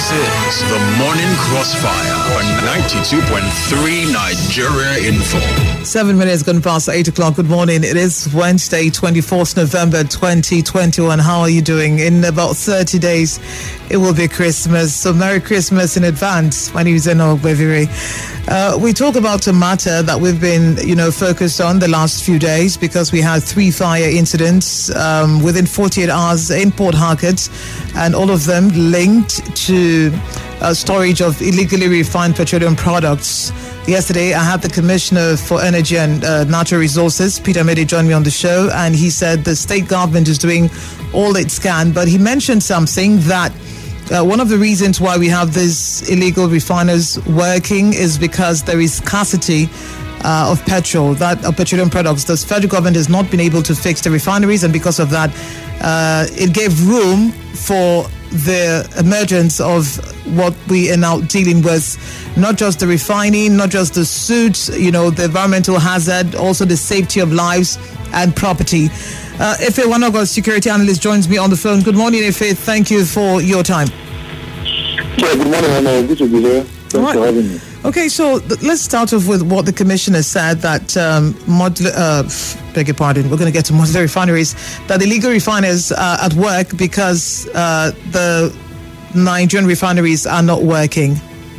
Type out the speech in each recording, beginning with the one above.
This is the Morning Crossfire on 92.3 Nigeria Info. 7 minutes gone past 8 o'clock. Good morning. It is Wednesday, 24th November 2021. How are you doing? In about 30 days, it will be Christmas. So Merry Christmas in advance. My name is Eno Beviri. We talk about a matter that we've been, focused on the last few days because we had 3 fire incidents within 48 hours in Port Harcourt, and all of them linked to storage of illegally refined petroleum products. Yesterday, I had the Commissioner for Energy and Natural Resources, Peter Mede, join me on the show, and he said the state government is doing all it can, but he mentioned something that one of the reasons why we have these illegal refiners working is because there is scarcity of petrol, of petroleum products. The federal government has not been able to fix the refineries, and because of that, it gave room for the emergence of what we are now dealing with, not just the refining, not just the suits, the environmental hazard, also the safety of lives and property. Efe Wanogo, security analyst, joins me on the phone. Good morning, Efe. Thank you for your time. Yeah, good morning, Anna. Good to be here. Thanks for having me. Okay, so let's start off with what the commissioner said, that beg your pardon, we're going to get to modular refineries, that the illegal refiners are at work because the Nigerian refineries are not working.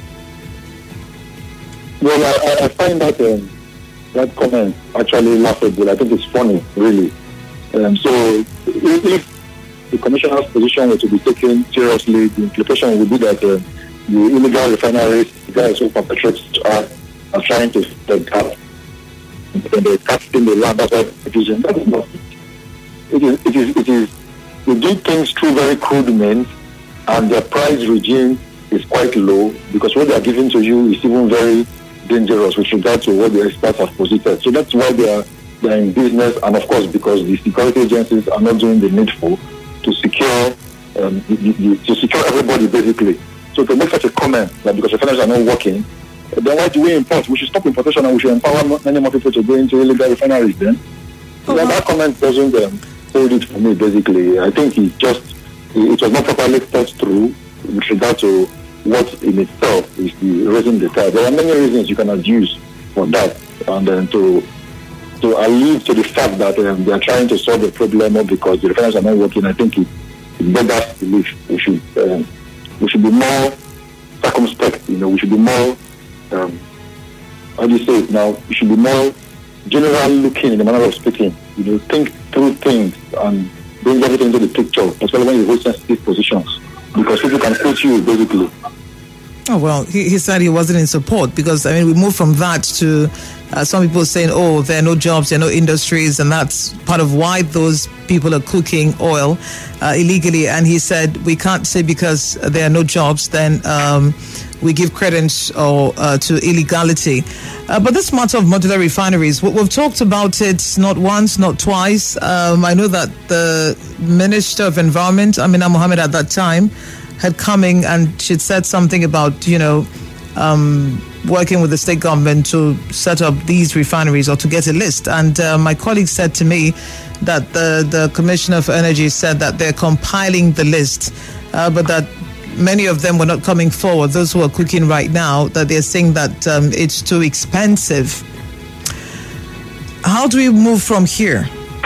Well, I find that comment actually laughable. I think it's funny, really. So if the commissioner's position were to be taken seriously, the implication would be that the illegal refineries, the guys who perpetrate are trying to the gap. And they're casting the land outside the vision. That is not it is they do things through very crude means, and their price regime is quite low because what they are giving to you is even very dangerous with regard to what the experts have posited. So that's why they are in business, and of course because the security agencies are not doing the needful to secure everybody basically. So to make such a comment that because refineries are not working, then why do we import? We should stop importation and we should empower many more people to go into illegal refineries then. So that comment doesn't hold it for me basically. I think it was not properly thought through with regard to what in itself is the raising the tide. There are many reasons you can adduce for that, and then to allude to the fact that they are trying to solve the problem because the refineries are not working, I think it beggars belief. We should be more circumspect, we should be more, how do you say it now? We should be more general looking in the manner of speaking, think through things and bring everything into the picture, especially when you hold sensitive positions, because people can quote you basically. Oh, well, he said he wasn't in support because, we moved from that to some people saying, there are no jobs, there are no industries, and that's part of why those people are cooking oil illegally. And he said, we can't say because there are no jobs, then we give credence to illegality. But this matter of modular refineries, we've talked about it not once, not twice. I know that the Minister of Environment, Amina Mohammed, at that time, had coming and she'd said something about, working with the state government to set up these refineries or to get a list. And my colleague said to me that the Commissioner for Energy said that they're compiling the list, but that many of them were not coming forward. Those who are cooking right now, that they're saying that it's too expensive. How do we move from here?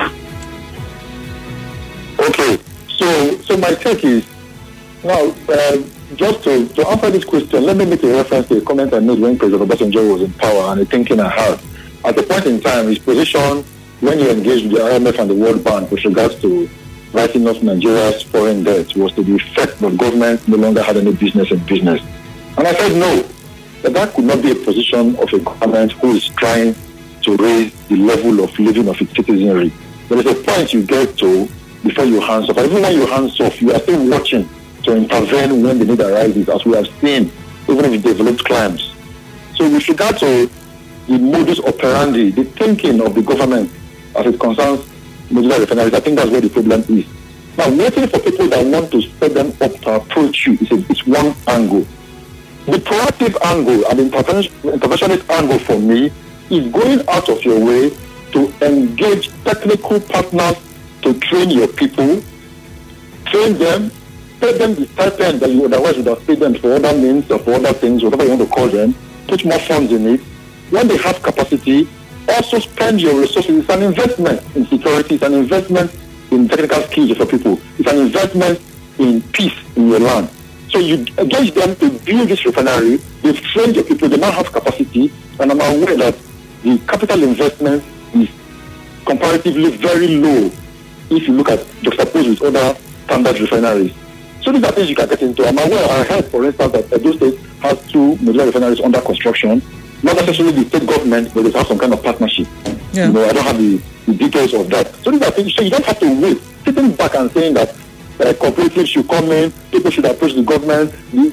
Okay, so my take is, now, just to answer this question, let me make a reference to a comment I made when President Obasanjo was in power and a thinking I had. At a point in time, his position, when he engaged with the IMF and the World Bank with regards to writing off Nigeria's foreign debt, was to the effect that government no longer had any business in business. And I said no, that could not be a position of a government who is trying to raise the level of living of its citizenry. There is a point you get to before you hands off. Even when you hands off, you are still watching to intervene when the need arises, as we have seen, even in developed climes. So with regard to the modus operandi, the thinking of the government as it concerns modular refineries, I think that's where the problem is. Now, waiting for people that want to set them up to approach you is one angle. The proactive angle and the interventionist angle for me is going out of your way to engage technical partners to train your people, train them, pay them the stipend that you otherwise would have paid them for other means or for other things, whatever you want to call them, put more funds in it. When they have capacity, also spend your resources. It's an investment in security, it's an investment in technical skills of your people, it's an investment in peace in your land. So you engage them to build this refinery, they've trained your people, they now have capacity, and I'm aware that the capital investment is comparatively very low if you look at juxtaposed with other standard refineries. So these are things you can get into. I'm aware, I heard, for instance, that Edo State has 2 major refineries under construction, not necessarily the state government, but they have some kind of partnership. Yeah. You know, I don't have the details of that. So these are things, so you don't have to wait. Sitting back and saying that cooperatives should come in, people should approach the government.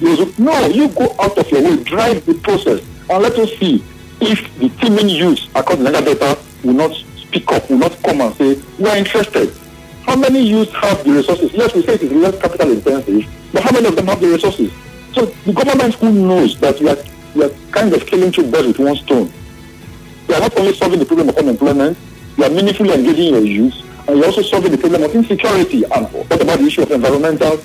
No, you go out of your way, drive the process, and let us see if the teeming youths, according to Nigeria Data, will not speak up, will not come and say, we are interested. How many youths have the resources? Yes, we say it is less capital intensive, but how many of them have the resources? So the government who knows that we are kind of killing 2 birds with 1 stone. You are not only solving the problem of unemployment, you are meaningfully engaging your youth, and you're also solving the problem of insecurity. And what about the issue of the environmental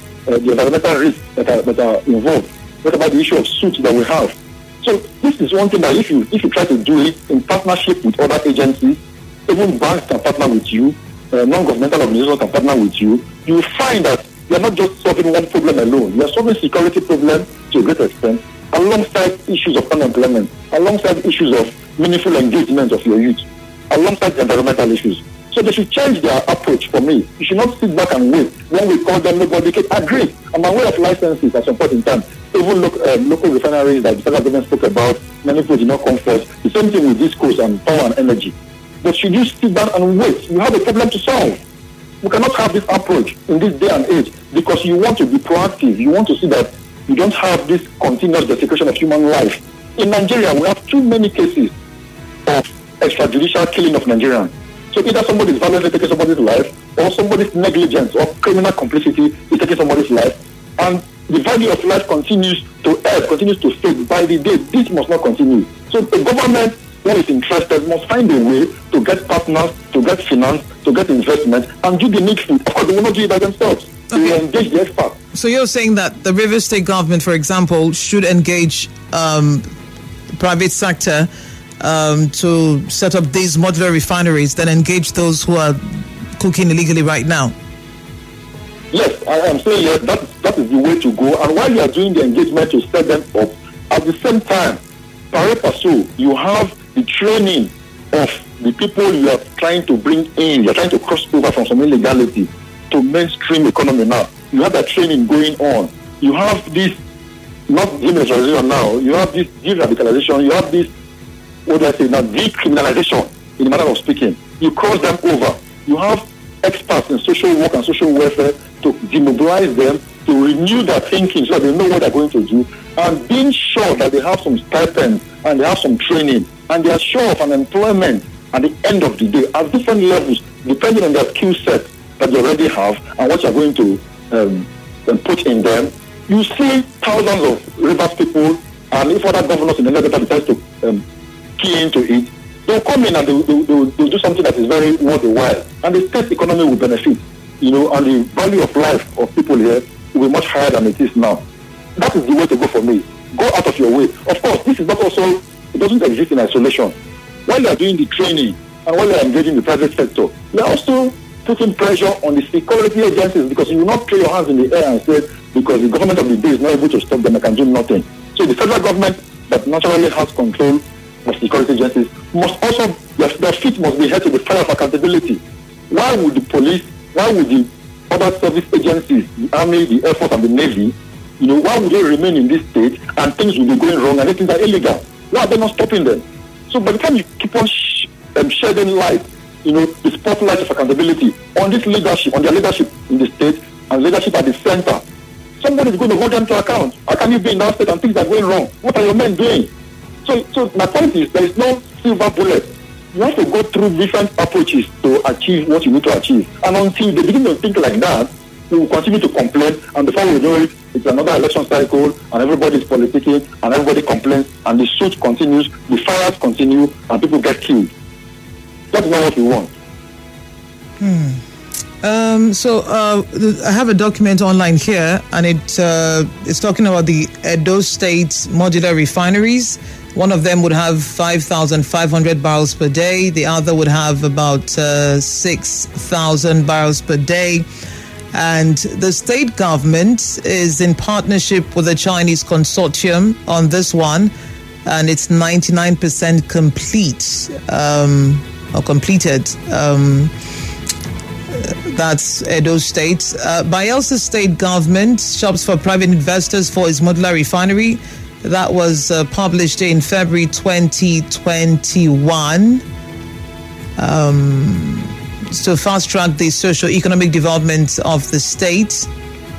risks that are involved? What about the issue of suits that we have? So this is one thing that if you try to do it in partnership with other agencies, even banks can partner with you, non-governmental organizations can partner with you, you will find that you're not just solving one problem alone. You're solving security problems to a great extent, alongside issues of unemployment, alongside issues of meaningful engagement of your youth, alongside environmental issues. So they should change their approach for me. You should not sit back and wait. When we call them, nobody can agree. I'm aware of licenses at some point in time. Even local refineries that the federal government spoke about, many people did not come first. The same thing with discourse and power and energy. But should you sit down and wait? You have a problem to solve. We cannot have this approach in this day and age because you want to be proactive. You want to see that you don't have this continuous desecration of human life. In Nigeria, we have too many cases of extrajudicial killing of Nigerians. So either somebody is violently taking somebody's life, or somebody's negligence or criminal complicity is taking somebody's life, and the value of life continues to ebb, continues to fade by the day. This must not continue. So the government, when it's interested, must find a way to get partners, to get finance, to get investment, and do the needful. Of course, they will not do it by themselves. They will engage the experts. So you're saying that the Rivers State government, for example, should engage private sector to set up these modular refineries, then engage those who are cooking illegally right now? Yes, I am saying yes, that is the way to go. And while you are doing the engagement to set them up, at the same time, pari passu, you have the training of the people you are trying to bring in. You are trying to cross over from some illegality to mainstream economy now. You have that training going on. You have this, not demonetization now, you have this de-radicalization, you have this, what do I say now, decriminalization, in the manner of speaking. You cross them over. You have experts in social work and social welfare to demobilize them, to renew their thinking so that they know what they're going to do, and being sure that they have some stipends and they have some training, and they are sure of an employment at the end of the day at different levels, depending on their skill set that they already have and what you're going to put in them. You see thousands of Rivers people, and if other governors in the Delta decide to key into it, they'll come in and they'll do something that is very worthwhile, and the state economy will benefit, and the value of life of people here will be much higher than it is now. That is the way to go for me. Go out of your way. Of course, this is not also, it doesn't exist in isolation. While you are doing the training and while you are engaging the private sector, you are also putting pressure on the security agencies, because you will not throw your hands in the air and say, because the government of the day is not able to stop them, I can do nothing. So the federal government that naturally has control of security agencies must also, their feet must be held to the fire of accountability. Why would the police, why would the other service agencies, the Army, the Air Force and the Navy, why would they remain in this state and things will be going wrong and things are illegal? Why are they not stopping them? So by the time you keep on shedding light, the spotlight of accountability on this leadership, on their leadership in the state and leadership at the center, somebody is going to hold them to account. How can you be in that state and things are going wrong? What are your men doing? So my point is, there is no silver bullet. You have to go through different approaches to achieve what you need to achieve. And until they begin to think like that, we will continue to complain, and before we know it, it's another election cycle, and everybody is politicking, and everybody complains, and the suit continues, the fires continue, and people get killed. That's not what we want. I have a document online here, and it's talking about the Edo State modular refineries. One of them would have 5,500 barrels per day. The other would have about 6,000 barrels per day. And the state government is in partnership with the Chinese consortium on this one, and it's 99% complete or completed. That's Edo State. Bayelsa State government shops for private investors for its modular refinery. That was published in February 2021 to fast track the socio-economic development of the state.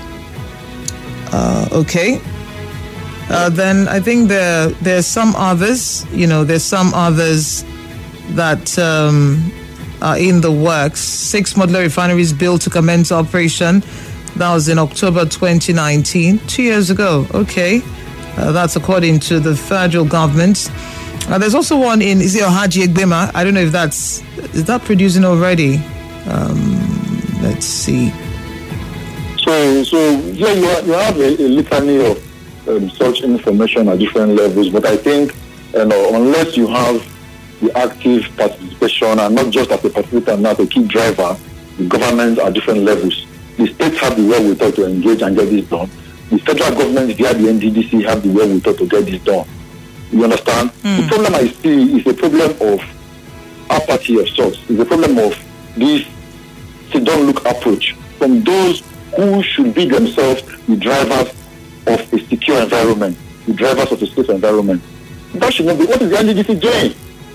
Okay. Then I think there's some others. There's some others that are in the works. 6 modular refineries built to commence operation. That was in October 2019, 2 years ago. Okay. That's according to the federal government. There's also one in Ohaji Egbema. I don't know if is that producing already? Let's see. So yeah, you have a litany of such information at different levels, but I think unless you have the active participation, and not just as a participant, not a key driver, the government at different levels. The states have the wherewithal to engage and get this done. The federal government via the NDDC have the wherewithal to get this done. You understand? The problem I see is a problem of apathy of sorts. It's a problem of this sit-down-look approach from those who should be themselves the drivers of a secure environment, the drivers of a safe environment. That should not be. What is the NDDC doing?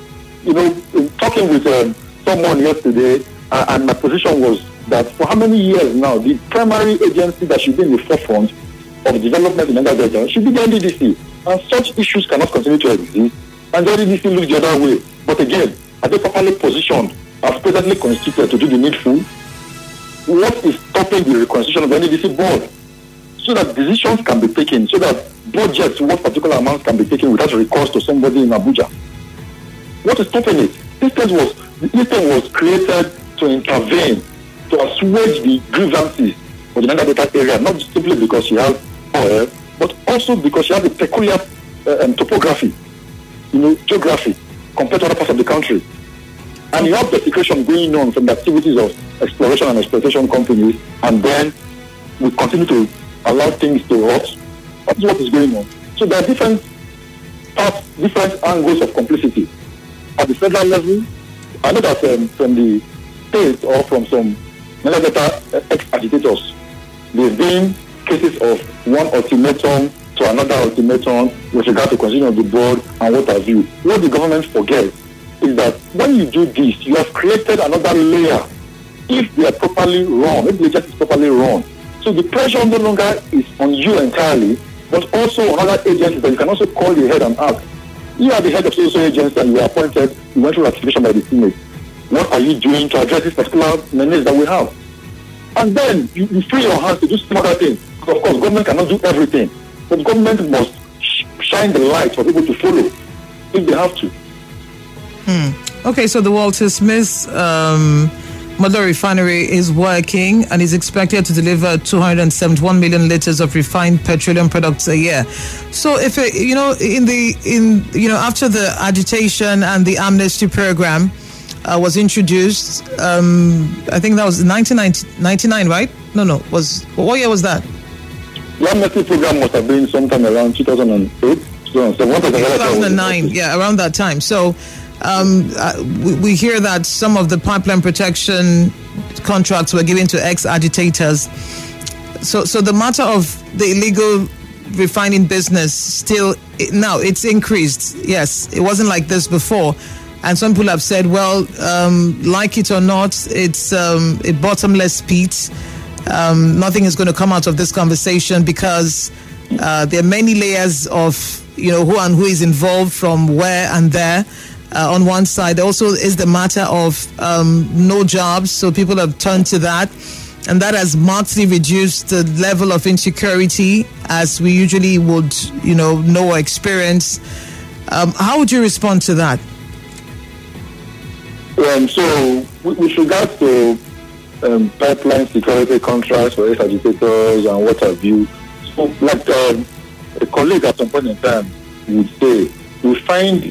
Talking with someone yesterday, and my position was that for how many years now, the primary agency that should be in the forefront of development in Niger Delta should be the NDDC. And such issues cannot continue to exist, and the NDDC looks the other way. But again, are they properly positioned, as presently constituted to do the needful? What is stopping the reconstitution of the NDDC board? So that decisions can be taken, so that budgets, what particular amounts can be taken without recourse to somebody in Abuja. What is stopping it? The system was created to intervene, to assuage the grievances of the Niger Delta area, not simply because she has oil, but also because she has a peculiar topography, geography, compared to other parts of the country. And you have desecration going on from the activities of exploration and exploitation companies, and then we continue to allow things to rot. That's what is going on. So there are different parts, different angles of complicity. At the federal level, I know that from the state or from some ex-agitators, there's been cases of one ultimatum to another ultimatum with regard to constitution of the board and what have you. What the government forgets is that when you do this, you have created another layer if they are properly run, if the agency is properly run. So the pressure no longer is on you entirely, but also on other agencies that you can also call your head and ask. You are the head of social agency and you are appointed, you went through ratification by the Senate. What are you doing to address this particular menace that we have? And then you free your hands to do some other things. Because of course, government cannot do everything. But government must shine the light for people to follow if they have to. Okay, so the Walter Smith modular refinery is working and is expected to deliver 271 million liters of refined petroleum products a year. So if after the agitation and the amnesty program was introduced, I think that was 1999, right? No. What year was that? The amnesty program must have been sometime around 2008, 2007. 2009, yeah, around that time. So we hear that some of the pipeline protection contracts were given to ex-agitators. So the matter of the illegal refining business still, now it's increased. Yes, it wasn't like this before. And some people have said, well, like it or not, it's a bottomless pit. Nothing is going to come out of this conversation because there are many layers of, who and who is involved from where and there. On one side, there also is the matter of no jobs, so people have turned to that, and that has markedly reduced the level of insecurity as we usually would, know or experience. How would you respond to that? So, with regard to pipeline security contracts for ex-agitators and what have you. So, like a colleague at some point in time would say, we find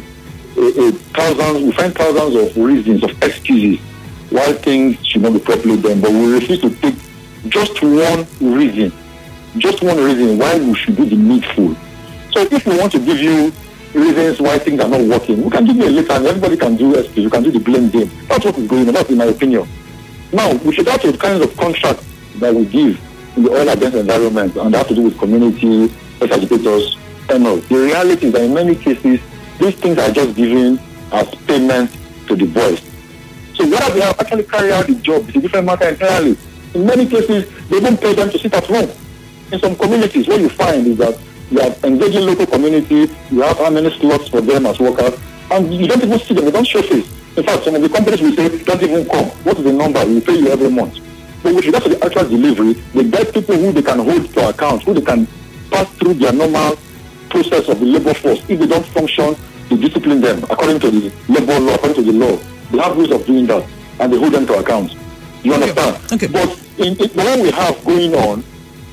thousands of reasons, of excuses why things should not be properly done, but we refuse to take just one reason why we should do the needful. So if we want to give you reasons why things are not working, we can give you a list and everybody can do excuse, you can do the blame game. That's what is going on, that's in my opinion. Now, we should have the kinds of contracts that we give in the oil and gas environment, and that have to do with community, ex-agitators, and all. The reality is that in many cases, these things are just given as payment to the boys. So whether they have actually carried out the job is a different matter entirely. In many cases, they don't pay them to sit at home. In some communities, what you find is that you are engaging local community, you have how many slots for them as workers, and you don't even see them, they don't show face. In fact, some of the companies will say, don't even come. What is the number? We pay you every month. But with regard to the actual delivery, they get people who they can hold to account, who they can pass through their normal process of the labor force. If they don't function, to discipline them according to the labor law, according to the law. They have rules of doing that, and they hold them to account. You understand? Okay. But in the one we have going on,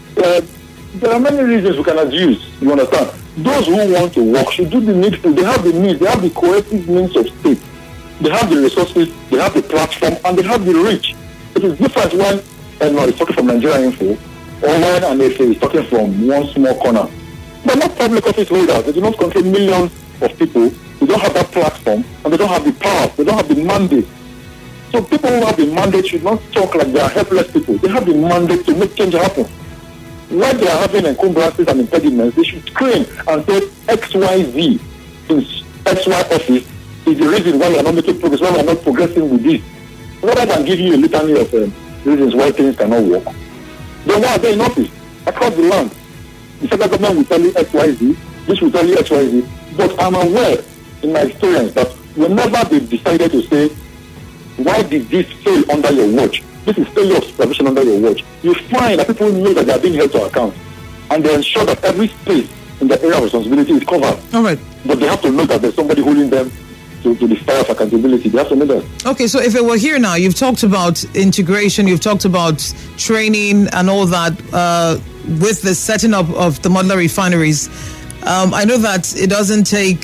there are many reasons we can adduce. You understand? Those who want to work should do the needful. They have the needs. They have the coercive means of state. They have the resources. They have the platform, and they have the reach. It is different when is talking from Nigeria Info, or when an FA is talking from one small corner. They're not public office holders. They do not control millions of people. They don't have that platform, and they don't have the power. They don't have the mandate. So people who have the mandate should not talk like they are helpless people. They have the mandate to make change happen. When they are having encumbrances and impediments, they should scream and say XYZ in XY office is the reason why we are not making progress, why we are not progressing with this. Rather than giving you a litany of reasons why things cannot work, then why are they in office across the land? The federal government will tell you XYZ, this will tell you XYZ. But I'm aware, in my experience, that whenever they decided to say, why did this fail under your watch? This is failure of supervision under your watch. You find that people know that they are being held to account, and they ensure that every space in the area of responsibility is covered. All right. But they have to know that there's somebody holding them to the fire of accountability. They have to know that. Okay, so if it were here now, you've talked about integration, you've talked about training and all that with the setting up of the modular refineries. I know that it doesn't take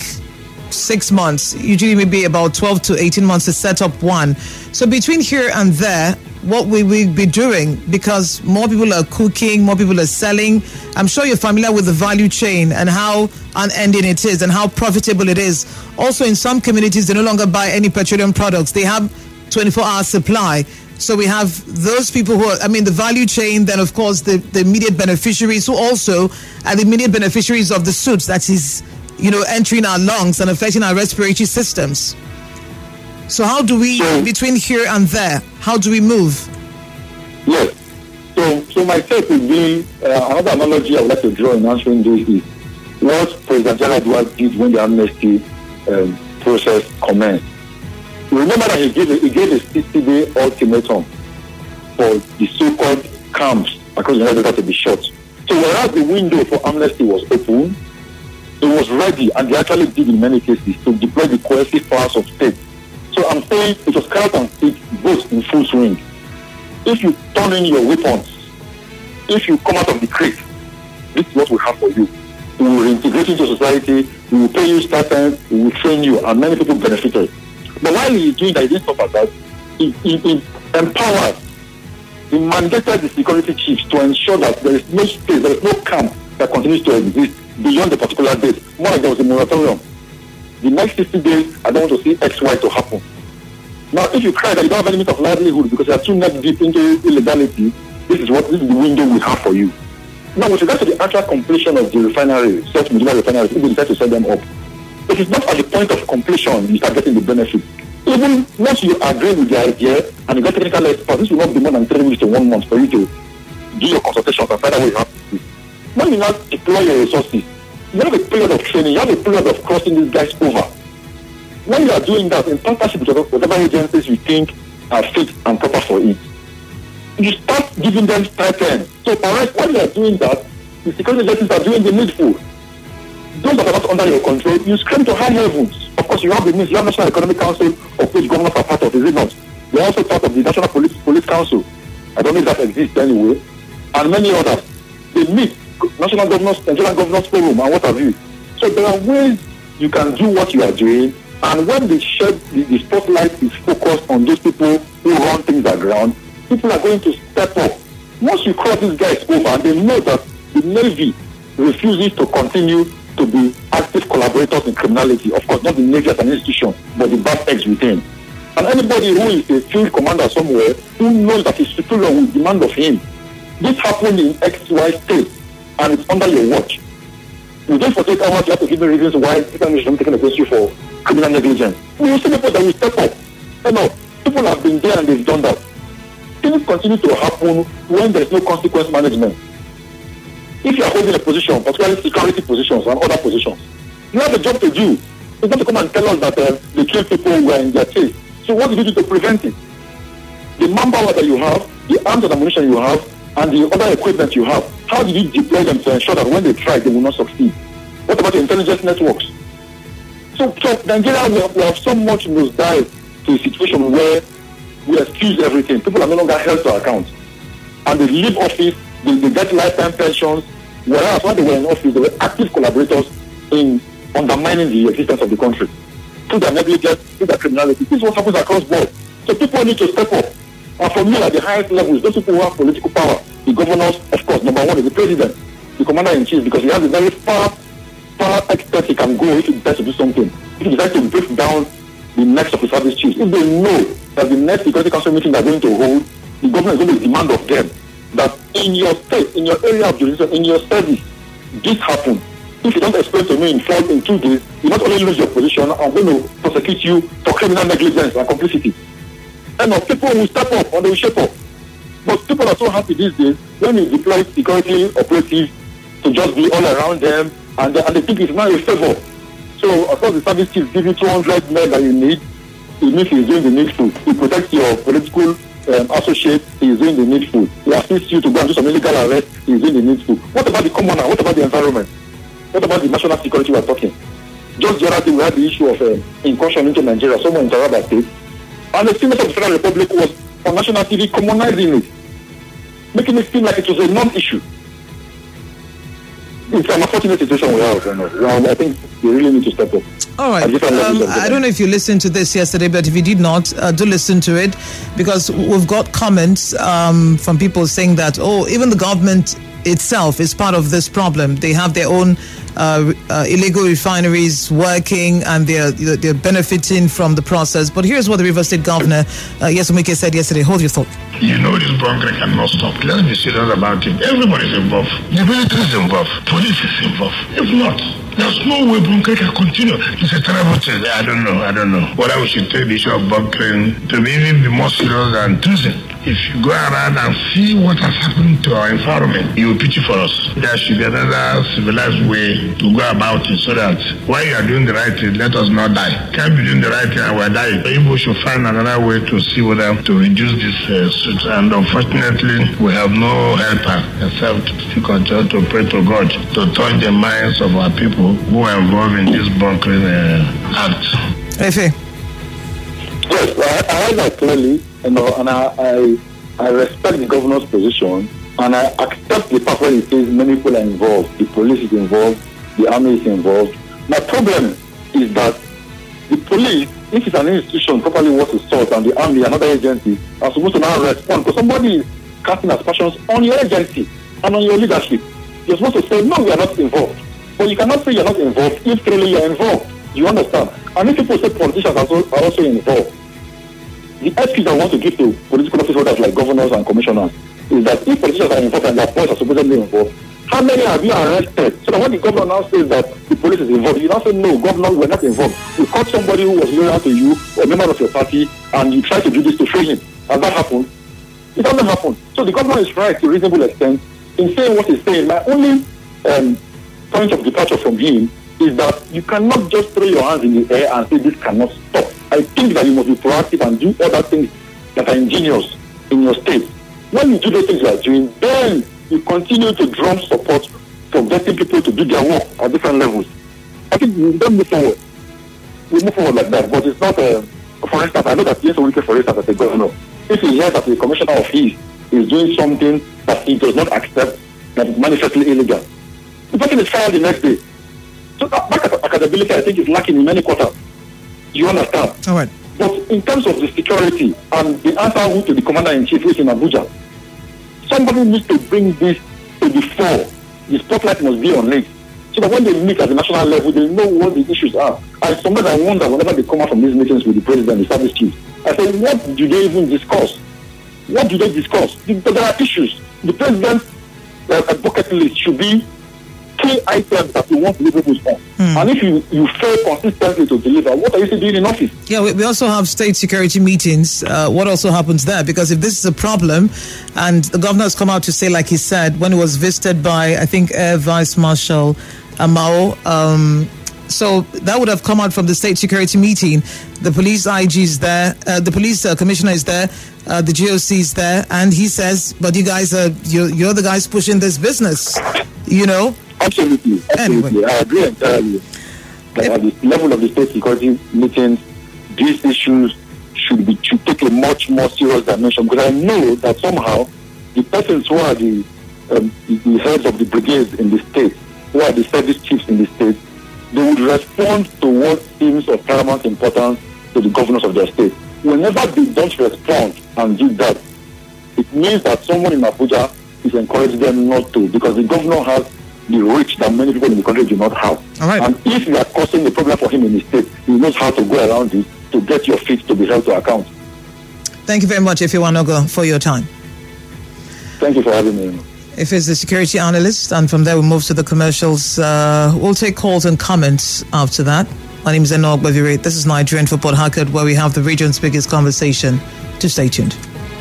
6 months, usually maybe about 12 to 18 months to set up one. So between here and there, what will we be doing? Because more people are cooking, more people are selling. I'm sure you're familiar with the value chain and how unending it is and how profitable it is. Also, in some communities, they no longer buy any petroleum products. They have 24-hour supply. So we have those people who are, the value chain, then of course the immediate beneficiaries who also are the immediate beneficiaries of the soot that is, entering our lungs and affecting our respiratory systems. So how do we, between here and there, how do we move? Yes. So my take would be, another analogy I would like to draw in answering this is what President Yar'Adua did when the amnesty process commenced. Remember that he gave a 60-day ultimatum for the so-called camps across the United States to be shut. So whereas the window for amnesty was open, it was ready, and they actually did in many cases, to deploy the coercive powers of state. So I'm saying it was carrot and stick, both in full swing. If you turn in your weapons, if you come out of the crate, this is what we have for you. We will reintegrate into society, we will pay you stipends, we will train you, and many people benefited. But while he is doing that, he didn't stop at that. He empowered, he mandated the security chiefs to ensure that there is no space, there is no camp that continues to exist beyond the particular date. More like there was a moratorium. The next 60 days, I don't want to see XY to happen. Now, if you cry that you don't have any means of livelihood because you are too neck deep into illegality, this is the window we have for you. Now, with regard to the actual completion of the refinery, self-modular refineries, if we decide to set them up, it is not at the point of completion you start getting the benefit. Even once you agree with the idea and you get technical experts, this will not be more than 3 weeks to 1 month for you to do your consultations and find out what you have to do. When you now deploy your resources, you have a period of training, you have a period of crossing these guys over. When you are doing that in partnership with whatever agencies you think are fit and proper for it, you start giving them stipends. So perhaps when you are doing that, the security agencies are doing the needful. Those that are not under your control, you scream to high heavens. Of course, you have the means, you have National Economic Council, of which governments are part of, is it not? They're also part of the National Police Council. I don't know if that exists anyway. And many others. They meet National Governors, Nigerian Governors Forum, and what have you. So there are ways you can do what you are doing. And when the spotlight is focused on those people who run things aground, people are going to step up. Once you cross these guys over, and they know that the Navy refuses to continue to be active collaborators in criminality. Of course, not the Navy as an institution, but the bad eggs within. And anybody who is a field commander somewhere who knows that his superior will demand of him, this happened in XY state, and it's under your watch. Within 48 hours, you have to give me reasons why information is taken against you for criminal negligence. We will see people that will step up. You know, people have been there and they've done that. Things continue to happen when there is no consequence management. If you are holding a position, particularly security positions and other positions, you have a job to do. It's not to come and tell us that the killed people were in their chase. So what did you do to prevent it? The manpower that you have, the arms and ammunition you have, and the other equipment you have, how did you deploy them to ensure that when they try, they will not succeed? What about the intelligence networks? So Nigeria, we have so much nosedive to a situation where we excuse everything. People are no longer held to account. And they leave office, they get lifetime pensions, whereas when they were in office, they were active collaborators in undermining the existence of the country. Through their negligence, through their criminality. This is what happens across board. So people need to step up. And for me, at the highest levels, those people who have political power, the governors, of course, number one is the president, the commander-in-chief, because he has a very far extent he can go if he decides to do something. If he decides to break down the necks of the service chiefs, if they know that the next security council meeting they're going to hold, the government is going to demand of them that in your state, in your area of jurisdiction, in your service, this happened. If you don't explain to me in 2 days, you not only lose your position, I'm going to prosecute you for criminal negligence and complicity. And people will step up or they will shape up. But people are so happy these days when you deploy security operatives to just be all around them and they think it's not a favor. So, of course, the service chief gives you 200 men that you need. It means he's doing the needful. He protects your political associate, he's doing the needful. He assists you to go and do some illegal arrest, he's doing the needful. What about the commoner? What about the environment? What about the national security we're talking? Just the other day we had the issue of incursion into Nigeria, someone in Taraba State. And the Senate of the Federal Republic was on national TV communizing it, making it seem like it was a non-issue. It's an unfortunate situation we have. I think we really need to step up. All right. I don't know if you listened to this yesterday, but if you did not, do listen to it, because we've got comments from people saying that, even the government itself is part of this problem. They have their own illegal refineries working and they're benefiting from the process. But here's what the Rivers State Governor, Nyesom Wike, said yesterday. Hold your thought. You know this bunkering cannot stop. Let's be serious about it. Everybody's involved. The military is involved. Police is involved. If not, there's no way bunkering can continue. It's a terrible thing. I don't know. Whether we should take the issue of bunkering to even be more serious than treason. If you go around and see what has happened to our environment, you will pity for us. There should be another civilized way to go about it so that while you are doing the right thing, let us not die. Can't be doing the right thing and we're dying. People should find another way to see whether to reduce this suit. And unfortunately, we have no helper except to continue to pray to God to turn the minds of our people who are involved in this bunkering act. Efe. Yes, I heard that clearly, and I respect the governor's position, and I accept the part where it says many people are involved. The police is involved, the army is involved. My problem is that the police, if it's an institution properly worth its salt, and the army and other agencies are supposed to now respond, because somebody is casting aspersions on your agency and on your leadership. You're supposed to say, no, we are not involved. But you cannot say you're not involved if truly you're involved. You understand? And if people say politicians are also involved, the excuse I want to give to political office holders like governors and commissioners is that if politicians are involved and their boys are supposedly involved, how many have you arrested? So that when the governor now says that the police is involved, you now say, no, governor, we're not involved. You caught somebody who was loyal to you, or a member of your party, and you try to do this to free him. Has that happened? It doesn't happen. So the governor is right to a reasonable extent in saying what he's saying. My only point of departure from him is that you cannot just throw your hands in the air and say this cannot stop. I think that you must be proactive and do other things that are ingenious in your state. When you do the things you are doing, then you continue to drum support for getting people to do their work at different levels. I think we don't move forward. We move forward like that, but it's not for instance, I know that Yes Wike, for instance, as a governor, if he hears that the commissioner of his is doing something that he does not accept, that is manifestly illegal, the person is fired the next day. So that accountability, I think, is lacking in many quarters. You understand? All right. But in terms of the security and the answer to the commander-in-chief who is in Abuja, somebody needs to bring this to the fore. The spotlight must be on it. So that when they meet at the national level, they know what the issues are. And sometimes I wonder, whenever they come out from these meetings with the president, the service chief, I say, what do they even discuss? What do they discuss? Because there are issues. The president's bucket list should be key items that you want deliverables on. And if you fail consistently to deliver, what are you still doing in office? Yeah, we also have state security meetings. What also happens there? Because if this is a problem, and the governor has come out to say, like he said, when he was visited by, I think, Air Vice Marshal Amao, so that would have come out from the state security meeting. The police IG is there, the police commissioner is there, the GOC is there, and he says, but you guys are, you're the guys pushing this business, you know? Absolutely. Anyway. I agree entirely. At the level of the state security meetings, these issues should take a much more serious dimension, because I know that somehow the persons who are the heads of the brigades in the state, who are the service chiefs in the state, they would respond to what seems of paramount importance to the governors of their state. Whenever they don't respond and do that, it means that someone in Abuja is encouraging them not to, because the governor has the reach that many people in the country do not have. All right. And if you are causing a problem for him in his state, he knows how to go around it to get your feet to be held to account. Thank you very much, Ifeanyi, for your time. Thank you for having me. If it's the security analyst, and from there we move to the commercials. We'll take calls and comments after that. My name is Enoch Bavire. This is Nigerian for Port Harcourt, where we have the region's biggest conversation. To stay tuned.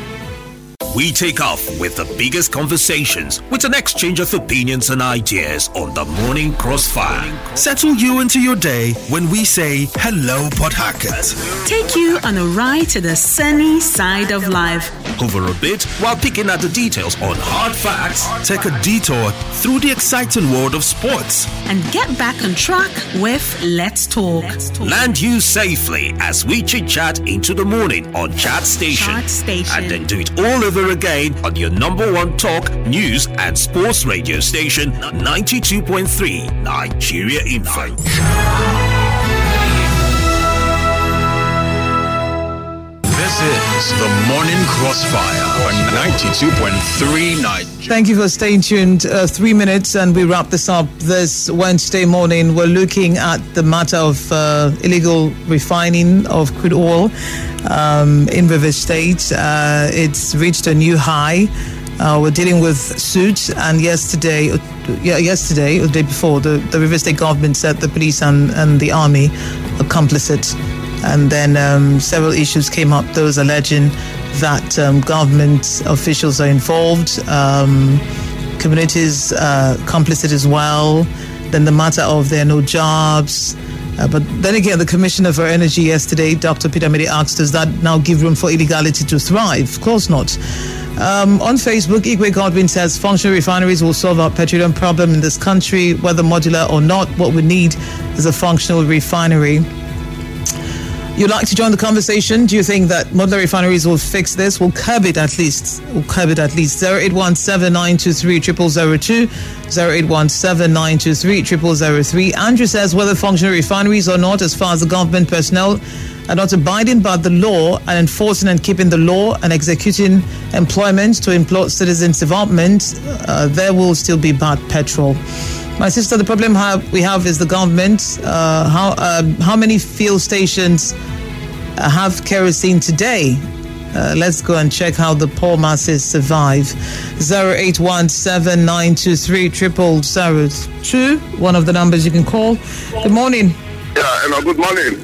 We take off with the biggest conversations with an exchange of opinions and ideas on the Morning Crossfire. Settle you into your day when we say hello, Port Harcourt. Take you on a ride to the sunny side of life. Over a bit while picking at the details on hard facts. Take a detour through the exciting world of sports. And get back on track with Let's Talk. Land you safely as we chit-chat into the morning on Chat Station. And then do it all over again on your number one talk, news and sports radio station, 92.3 Nigeria Info. This is the Morning Crossfire on 92.3 Nigeria. Thank you for staying tuned. 3 minutes and we wrap this up this Wednesday morning. We're looking at the matter of illegal refining of crude oil in Rivers State. It's reached a new high. We're dealing with suits, and yesterday or the day before, the Rivers State government said the police and the army are complicit. And then several issues came up, those alleging that government officials are involved, communities complicit as well. Then the matter of there are no jobs. But then again, the Commissioner for Energy yesterday, Dr. Peter Mede, asked, does that now give room for illegality to thrive? Of course not. On Facebook, Igwe Godwin says functional refineries will solve our petroleum problem in this country, whether modular or not. What we need is a functional refinery. You'd like to join the conversation? Do you think that modular refineries will fix this? We'll curb it at least. 0817-923-0002, 0817-923-0003. Andrew says whether functional refineries or not, as far as the government personnel are not abiding by the law and enforcing and keeping the law and executing employment to employ citizens' development, there will still be bad petrol. My sister, the problem we have is the government. How many fuel stations have kerosene today? Let's go and check how the poor masses survive. 0817-923-0002, one of the numbers you can call. Good morning. Yeah, hello, good morning.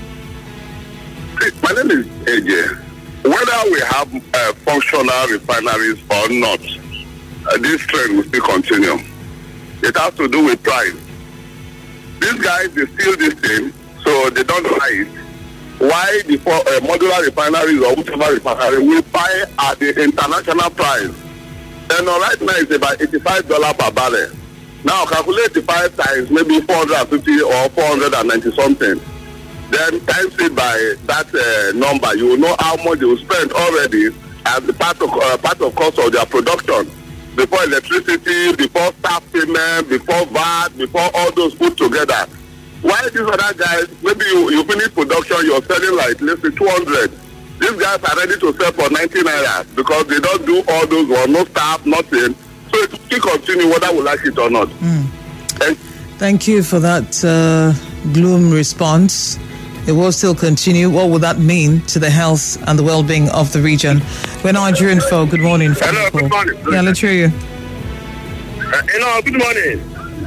My name is AJ. Whether we have functional refineries or not, this trend will still continue. It has to do with price. These guys, they steal this thing, so they don't buy it. Why the modular refineries or whichever refinery will buy at the international price? Then right now it's about $85 per barrel. Now calculate the 5 times, maybe 450 or 490 something. then times it by that number. You will know how much they will spend already as the part of cost of their production. Before electricity, before staff payment, before VAT, before all those put together. Why these other guys, maybe you finish production, you're selling like, let's say 200. These guys are ready to sell for 90 naira because they don't do all those ones, no staff, nothing. So it will continue whether we like it or not. Thank you for that gloom response. It will still continue. What would that mean to the health and the well-being of the region? We're Nigerian folk. Good morning. Hello, good morning. Yeah, let's hear you. Hello, good morning.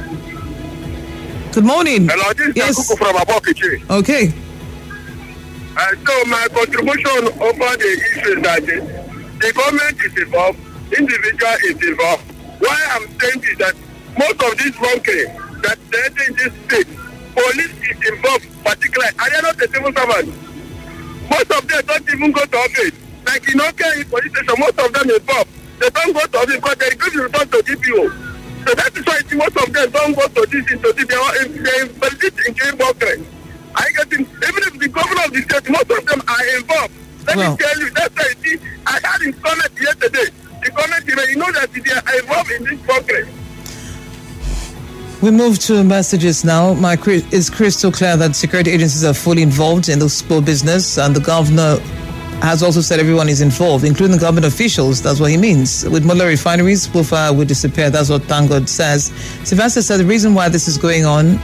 Good morning. Hello, this is yes. Kuku from Abokichi. Okay. So my contribution over the issue is that the government is involved, individual is involved. Why I'm saying is that most of this bunkering that they're in this state, police is involved, particularly, and they're not the civil servants. Most of them don't even go to office. Like in OK police station, most of them involved. They don't go to office because they give you return to DPO. So that is why most of them don't go to this, they invest in game bunkering. I get in, even if the governor of the state, most of them are involved. Let me tell you, that's why I had in comment yesterday. The comment, you know that they are involved in this bunkering. We move to messages now. It's crystal clear that security agencies are fully involved in the sport business, and the governor has also said everyone is involved, including government officials. That's what he means. With Mola refineries, bullfire will disappear. That's what Thank God says. Sylvester said the reason why this is going on,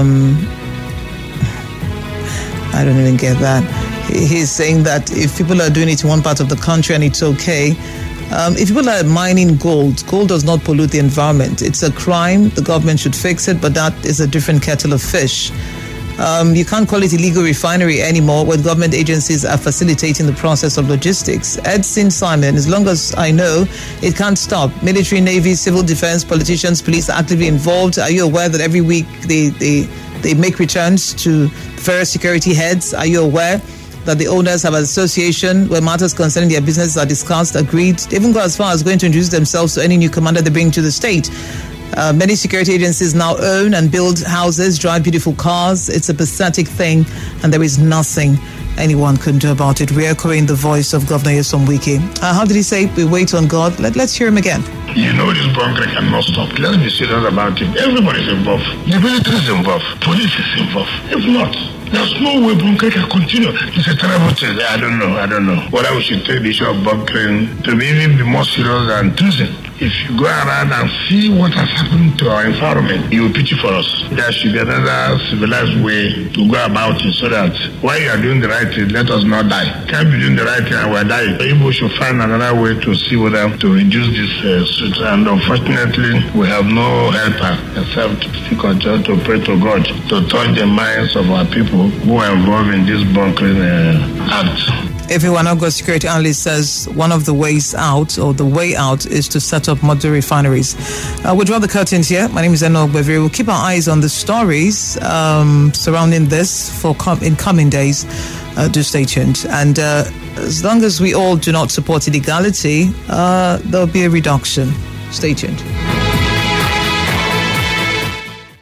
I don't even get that. He's saying that if people are doing it in one part of the country and it's okay, if people are mining gold does not pollute the environment. It's a crime. The government should fix it, but that is a different kettle of fish. You can't call it illegal refinery anymore when government agencies are facilitating the process of logistics. Edson Simon, as long as I know, it can't stop. Military, Navy, civil defense, politicians, police are actively involved. Are you aware that every week they make returns to various security heads? Are you aware that the owners have an association where matters concerning their businesses are discussed, agreed? They even go as far as going to introduce themselves to any new commander they bring to the state. Many security agencies now own and build houses, drive beautiful cars. It's a pathetic thing, and there is nothing anyone can do about it. Re-echoing the voice of Governor Nyesom Wike. How did he say? We wait on God. Let's hear him again. You know this bunkering cannot stop. Let's be serious about it. Everybody's involved. The military is involved. Police is involved. If not, there's no way bunkering can continue. It's a terrible thing. I don't know. Whether we should take the issue of bunkering to even be more serious than treason. If you go around and see what has happened to our environment, you will pity for us. There should be another civilized way to go about it so that while you are doing the right thing, let us not die. Can't be doing the right thing and we're dying. People should find another way to see whether to reduce this suit. And unfortunately, we have no helper except to continue to pray to God to touch the minds of our people who are involved in this bunkering act. Everyone, August security analyst says one of the ways out, or the way out, is to set up modern refineries. We'll draw the curtains here. My name is Eno Ogbeviri. We'll keep our eyes on the stories surrounding this in coming days. Do stay tuned. And as long as we all do not support illegality, there'll be a reduction. Stay tuned.